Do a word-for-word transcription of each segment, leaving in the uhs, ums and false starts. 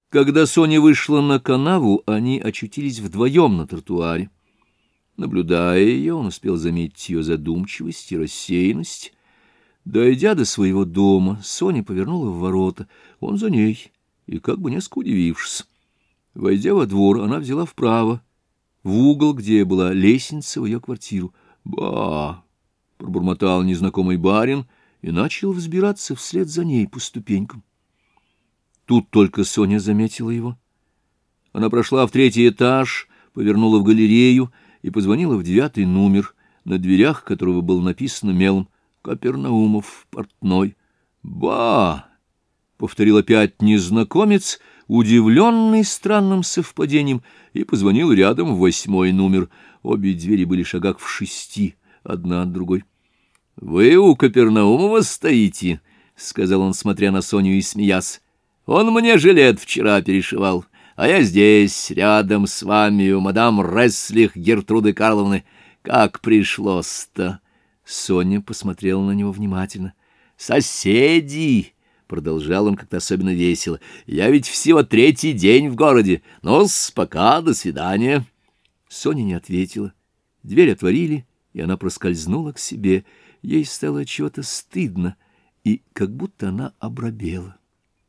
Когда Соня вышла на канаву, они очутились вдвоем на тротуаре. Наблюдая ее, он успел заметить ее задумчивость и рассеянность. Дойдя до своего дома, Соня повернула в ворота, он за ней, и как бы несколько удивившись. Войдя во двор, она взяла вправо, в угол, где была лестница в ее квартиру. «Ба!» — пробормотал незнакомый барин и начал взбираться вслед за ней по ступенькам. Тут только Соня заметила его. Она прошла в третий этаж, повернула в галерею и позвонила в девятый номер, на дверях которого было написано мелом «Капернаумов, портной». «Ба!» — повторил опять незнакомец, удивленный странным совпадением, и позвонил рядом в восьмой номер. Обе двери были шагах в шести, одна от другой. — Вы у Капернаумова стоите? — сказал он, смотря на Соню и смеясь. — Он мне жилет вчера перешивал, а я здесь, рядом с вами, у мадам Ресслих Гертруды Карловны. Как пришлось-то? Соня посмотрела на него внимательно. — Соседи! — продолжал он как-то особенно весело. — Я ведь всего третий день в городе. Ну-с, пока, до свидания. Соня не ответила. Дверь отворили, и она проскользнула к себе. Ей стало чего-то стыдно, и как будто она обрабела.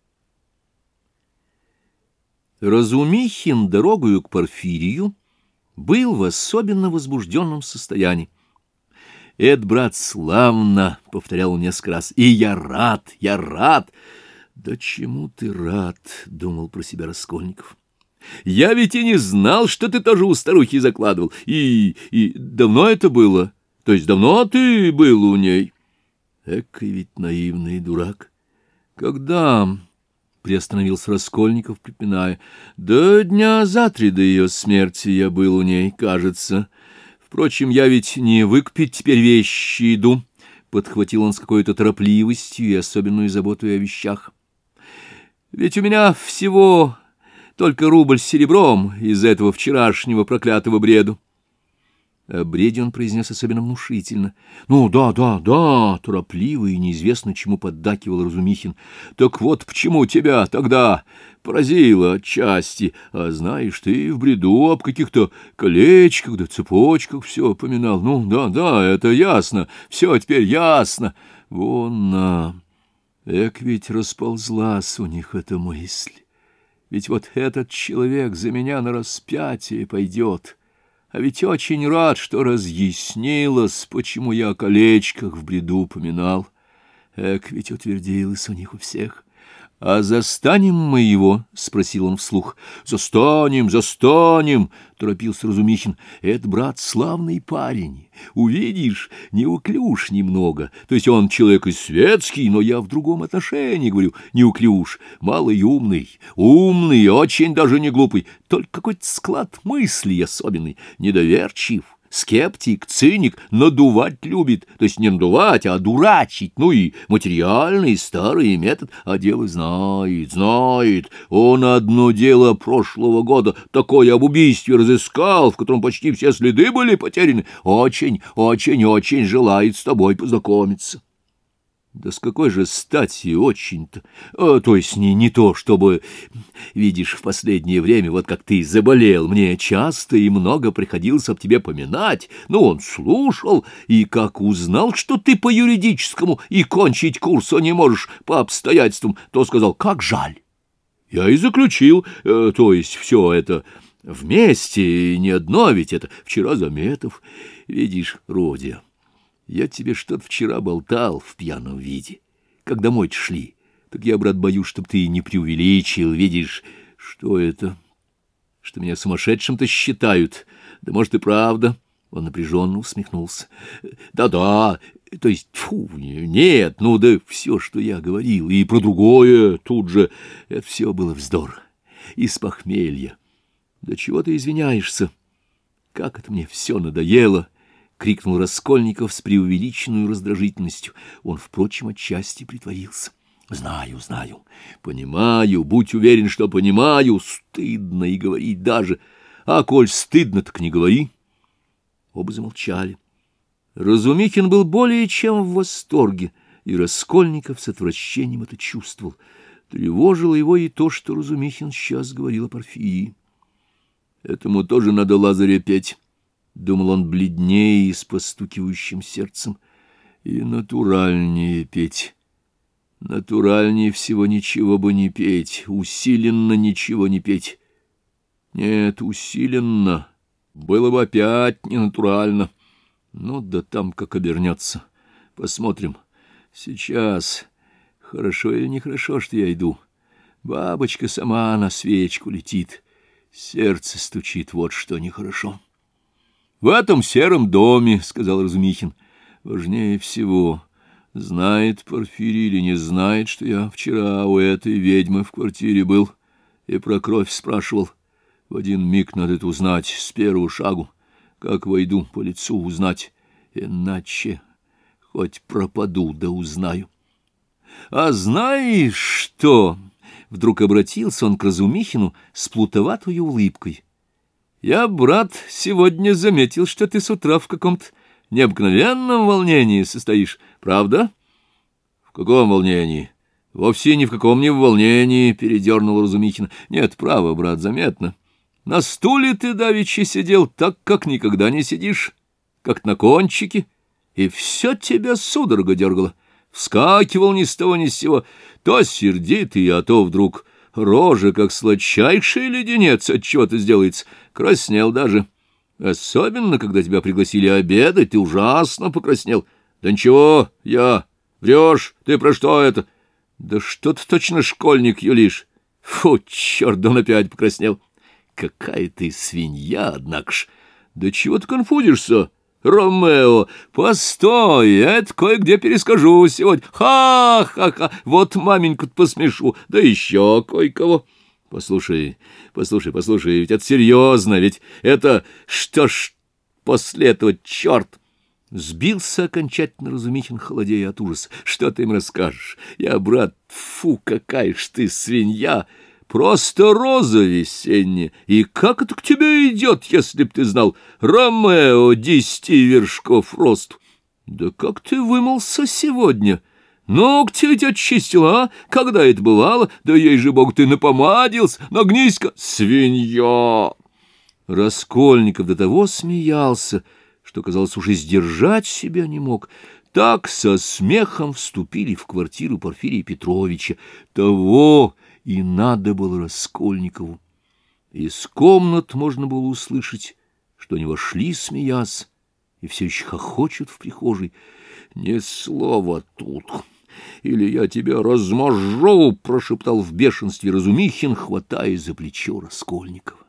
Разумихин дорогою к Порфирию был в особенно возбужденном состоянии. — «Это, брат, славно!» — повторял он несколько раз. — И я рад, я рад! — Да чему ты рад? — думал про себя Раскольников. — Я ведь и не знал, что ты тоже у старухи закладывал. И, и давно это было? То есть давно ты был у ней? Экой ведь наивный дурак. — Когда? — приостановился Раскольников, припиная. — Да дня за три до ее смерти я был у ней, кажется. Впрочем, я ведь не выкупить теперь вещи иду, — подхватил он с какой-то торопливостью и особенной заботой о вещах. — Ведь у меня всего только рубль с серебром из-за этого вчерашнего проклятого бреду. О бреде он произнес особенно внушительно. — Ну, да, да, да, торопливо и неизвестно чему поддакивал Разумихин. — Так вот почему тебя тогда поразило отчасти. А знаешь, ты в бреду об каких-то колечках да цепочках все поминал. Ну, да, да, это ясно, все теперь ясно. Вон на... Эк ведь расползлась у них эта мысль. Ведь вот этот человек за меня на распятие пойдет. А ведь очень рад, что разъяснилось, почему я о колечках в бреду поминал. Эк, ведь утвердилось у них у всех. — А застанем мы его? — спросил он вслух. — Застанем, застанем, — торопился Разумихин. — Это, брат, славный парень. Увидишь, неуклюж немного. То есть он человек и светский, но я в другом отношении говорю. Неуклюж, малый умный, умный, очень даже не глупый. Только какой-то склад мыслей особенный, недоверчив. Скептик, циник, надувать любит, то есть не надувать, а дурачить, ну и материальный старый метод, а дело знает, знает. Он одно дело прошлого года такое об убийстве разыскал, в котором почти все следы были потеряны. Очень, очень, очень желает с тобой познакомиться. Да с какой же стати очень-то? А, то есть не, не то, чтобы... Видишь, в последнее время, вот как ты заболел, мне часто и много приходилось об тебе поминать. Ну, он слушал, и как узнал, что ты по юридическому и кончить курса не можешь по обстоятельствам, то сказал, как жаль. Я и заключил, э, то есть все это вместе, не одно, ведь это вчера Заметов. Видишь, Родя... Я тебе что-то вчера болтал в пьяном виде, как домой шли. Так я, брат, боюсь, чтоб ты не преувеличил. Видишь, что это? Что меня сумасшедшим-то считают. Да, может, и правда. Он напряженно усмехнулся. Да-да, то есть, фу, нет, ну да все, что я говорил, и про другое тут же, это все было вздор. Из похмелья. Да чего ты извиняешься? Как это мне все надоело! — крикнул Раскольников с преувеличенной раздражительностью. Он, впрочем, отчасти притворился. — Знаю, знаю, понимаю, будь уверен, что понимаю. Стыдно и говорить даже. А коль стыдно, так не говори. Оба замолчали. Разумихин был более чем в восторге, и Раскольников с отвращением это чувствовал. Тревожило его и то, что Разумихин сейчас говорил о Порфирии. «Этому тоже надо Лазаря петь», — думал он бледнее и с постукивающим сердцем, — «и натуральнее петь. Натуральнее всего ничего бы не петь, усиленно ничего не петь. Нет, усиленно было бы опять ненатурально. Ну да там как обернется. Посмотрим. Сейчас. Хорошо или нехорошо, что я иду? Бабочка сама на свечку летит. Сердце стучит, вот что нехорошо». «В этом сером доме, — сказал Разумихин, — важнее всего, знает Порфирий или не знает, что я вчера у этой ведьмы в квартире был и про кровь спрашивал. В один миг надо это узнать, с первого шагу, как войду, по лицу узнать, иначе хоть пропаду, да узнаю». «А знаешь что?» — вдруг обратился он к Разумихину с плутоватой улыбкой. «Я, брат, сегодня заметил, что ты с утра в каком-то необыкновенном волнении состоишь, правда?» «В каком волнении?» «Вовсе ни в каком не в волнении», — передернул Разумихин. «Нет, право, брат, заметно. На стуле ты давеча сидел так, как никогда не сидишь, как на кончике, и все тебя судорога дергало. Вскакивал ни с того ни с сего, то сердитый, а то вдруг рожа, как сладчайший леденец, отчего-то сделается, краснел даже. Особенно, когда тебя пригласили обедать, ты ужасно покраснел. Да ничего, я... Врешь, ты про что это? Да что ты точно школьник юлишь. Фу, черт, да он опять покраснел. Какая ты свинья, однако ж. Да чего ты конфузишься? Ромео, постой, это кое-где перескажу сегодня. Ха-ха-ха, вот маменьку-то посмешу, да еще кое-кого. Послушай, послушай, послушай, ведь это серьезно, ведь это что ж после этого, черт. Сбился окончательно Разумихин, холодея от ужаса. Что ты им расскажешь? Я, брат, фу, какая ж ты свинья. Просто роза весенняя. И как это к тебе идет, если б ты знал? Ромео десяти вершков росту. Да как ты вымылся сегодня? Ногти ведь очистил, а? Когда это бывало? Да ей же бог, ты напомадился. Нагнись-ка, свинья! Раскольников до того смеялся, что, казалось, уже сдержать себя не мог. Так со смехом вступили в квартиру Порфирия Петровича. Того и надо было Раскольникову. Из комнат можно было услышать, что они вошли, смеясь, и все еще хохочут в прихожей. «Ни слова тут, или я тебя размажу!» — прошептал в бешенстве Разумихин, хватая за плечо Раскольникова.